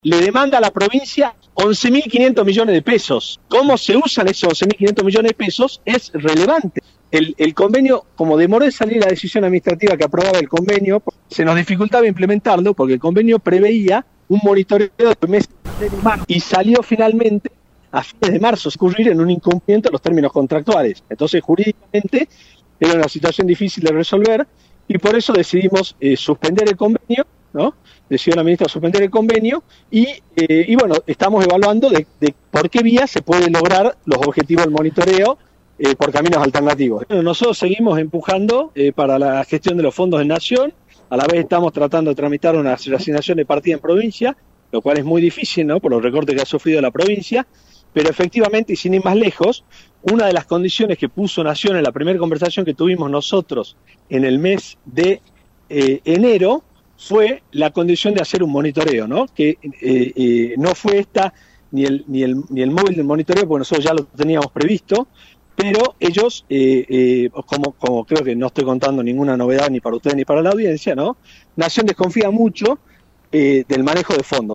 le demanda a la provincia 11.500 millones de pesos. ¿Cómo se usan esos 11.500 millones de pesos? Es relevante. El convenio, como demoró en salir la decisión administrativa que aprobaba el convenio, se nos dificultaba implementarlo porque el convenio preveía un monitoreo de meses de marzo y salió finalmente a fines de marzo ocurrir en un incumplimiento de los términos contractuales. Entonces, jurídicamente, era una situación difícil de resolver y por eso decidimos suspender el convenio, ¿no? Decidió la ministra suspender el convenio y bueno, estamos evaluando de por qué vía se pueden lograr los objetivos del monitoreo por caminos alternativos. Bueno, nosotros seguimos empujando para la gestión de los fondos de Nación, a la vez estamos tratando de tramitar una asignación de partida en provincia, lo cual es muy difícil, ¿no? Por los recortes que ha sufrido la provincia, pero efectivamente, y sin ir más lejos, una de las condiciones que puso Nación en la primera conversación que tuvimos nosotros en el mes de enero fue la condición de hacer un monitoreo, ¿no? Que no fue esta ni el móvil del monitoreo, porque nosotros ya lo teníamos previsto, pero ellos, como creo que no estoy contando ninguna novedad ni para ustedes ni para la audiencia, ¿no? Nación desconfía mucho del manejo de fondos.